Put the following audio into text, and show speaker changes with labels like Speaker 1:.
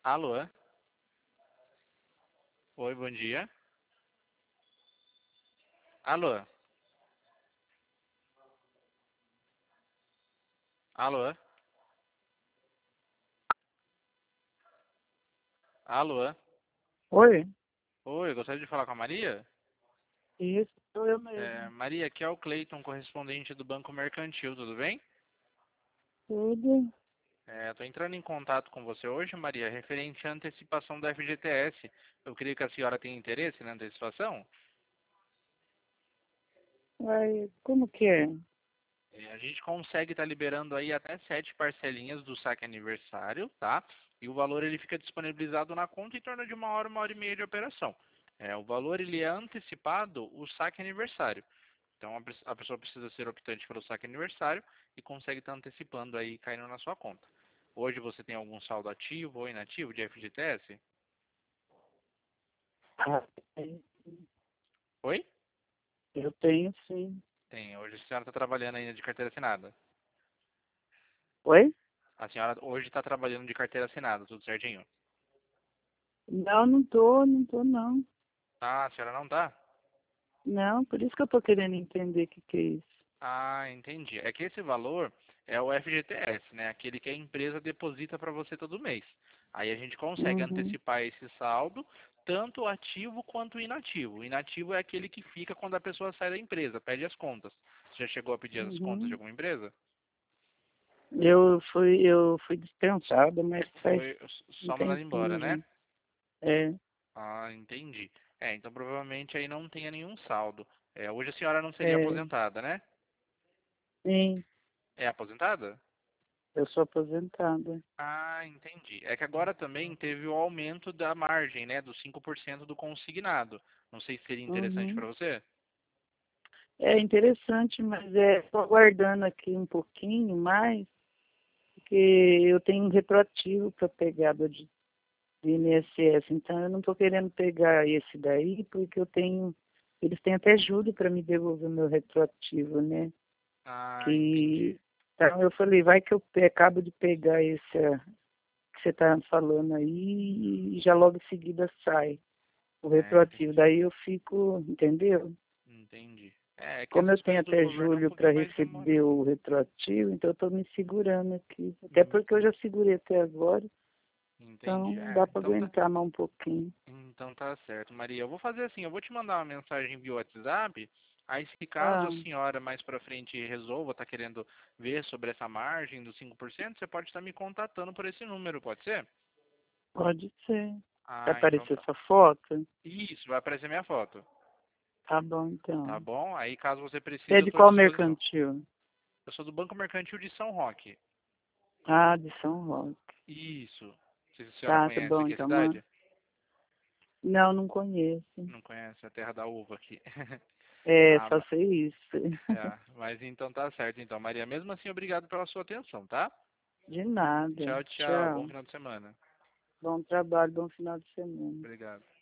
Speaker 1: Alô? Oi, bom dia. Alô? Alô? Alô?
Speaker 2: Oi,
Speaker 1: Oi, eu gostaria de falar com a Maria?
Speaker 2: isso sou eu mesmo.
Speaker 1: Maria, aqui é o Cleiton, correspondente do Banco Mercantil, tudo bem?
Speaker 2: Tudo.
Speaker 1: Estou entrando em contato com você hoje, Maria, referente à antecipação da FGTS. Eu creio que a senhora tem interesse na antecipação.
Speaker 2: Aí, como que é?
Speaker 1: A gente consegue estar liberando aí até 7 parcelinhas do saque aniversário, tá? E o valor ele fica disponibilizado na conta em torno de uma hora e meia de operação. O valor ele é antecipado o saque aniversário. Então a pessoa precisa ser optante pelo saque aniversário e consegue estar antecipando aí caindo na sua conta. Hoje você tem algum saldo ativo ou inativo de FGTS?
Speaker 2: Ah,
Speaker 1: Oi?
Speaker 2: eu tenho sim.
Speaker 1: Tem. Hoje a senhora está trabalhando ainda de carteira assinada.
Speaker 2: Oi?
Speaker 1: A senhora hoje está trabalhando de carteira assinada, tudo certinho?
Speaker 2: Não, não tô não.
Speaker 1: Ah, a senhora não tá?
Speaker 2: Não, por isso que eu tô querendo entender o que é isso.
Speaker 1: Ah, entendi. É que esse valor é o FGTS, né? Aquele que a empresa deposita para você todo mês. Aí a gente consegue
Speaker 2: Uhum,
Speaker 1: antecipar esse saldo, tanto ativo quanto inativo. O inativo é aquele que fica quando a pessoa sai da empresa, pede as contas. Você já chegou a pedir as contas de
Speaker 2: uhum.
Speaker 1: alguma empresa?
Speaker 2: Eu fui dispensada, mas faz
Speaker 1: Foi
Speaker 2: um
Speaker 1: só mandado embora,
Speaker 2: tempinho
Speaker 1: né?
Speaker 2: já. É,
Speaker 1: Ah, entendi. Então provavelmente aí não tenha nenhum saldo. Hoje a senhora não seria
Speaker 2: é,
Speaker 1: aposentada, né?
Speaker 2: sim,
Speaker 1: É aposentada?
Speaker 2: eu sou aposentada.
Speaker 1: Ah, entendi. É que agora também teve o aumento da margem, né, dos 5% do consignado. Não sei se seria interessante
Speaker 2: Uhum.
Speaker 1: para você.
Speaker 2: É interessante, mas tô aguardando aqui um pouquinho mais, porque eu tenho um retroativo para pegada de INSS, então eu não estou querendo pegar esse daí, porque eles têm até julho para me devolver meu retroativo, né?
Speaker 1: Ah, entendi.
Speaker 2: Que, então eu falei, vai que eu acabo de pegar esse que você está falando aí e já logo em seguida sai o retroativo.
Speaker 1: Entendi.
Speaker 2: Daí eu fico, entendeu?
Speaker 1: Entendi. É que
Speaker 2: Como eu
Speaker 1: essas
Speaker 2: tenho
Speaker 1: coisas do
Speaker 2: até
Speaker 1: governo é um
Speaker 2: julho para
Speaker 1: pouquinho mais
Speaker 2: receber
Speaker 1: demorado.
Speaker 2: o retroativo, então eu estou me segurando aqui. Até
Speaker 1: Hum,
Speaker 2: porque eu já segurei até agora,
Speaker 1: Entendi.
Speaker 2: então dá para
Speaker 1: Então tá.
Speaker 2: aguentar mais um pouquinho.
Speaker 1: Então tá certo, Maria. Eu vou fazer assim, eu vou te mandar uma mensagem via WhatsApp. Aí se caso a
Speaker 2: Ah,
Speaker 1: senhora mais pra frente resolva, tá querendo ver sobre essa margem dos 5%, você pode estar me contatando por esse número, pode ser?
Speaker 2: pode ser. Vai
Speaker 1: Ah, então
Speaker 2: aparecer
Speaker 1: tá.
Speaker 2: sua foto?
Speaker 1: Isso, vai aparecer minha foto.
Speaker 2: Tá bom,
Speaker 1: Tá
Speaker 2: então.
Speaker 1: bom? Aí caso você
Speaker 2: Você
Speaker 1: precise,
Speaker 2: é
Speaker 1: eu
Speaker 2: de
Speaker 1: estou à
Speaker 2: qual
Speaker 1: disposição.
Speaker 2: mercantil?
Speaker 1: Eu sou do Banco Mercantil de São Roque.
Speaker 2: Ah, de São Roque.
Speaker 1: Isso. Não sei se a senhora
Speaker 2: Tá
Speaker 1: conhece
Speaker 2: bom,
Speaker 1: aqui a
Speaker 2: então, mano.
Speaker 1: cidade.
Speaker 2: Não, não conheço.
Speaker 1: Não conhece a terra da uva aqui.
Speaker 2: É,
Speaker 1: Ah,
Speaker 2: só sei isso.
Speaker 1: mas então tá certo. Então, Maria, mesmo assim, obrigado pela sua atenção, tá?
Speaker 2: De nada.
Speaker 1: Tchau, tchau. Bom
Speaker 2: Tchau.
Speaker 1: final de semana.
Speaker 2: Bom trabalho, bom final de semana.
Speaker 1: Obrigado.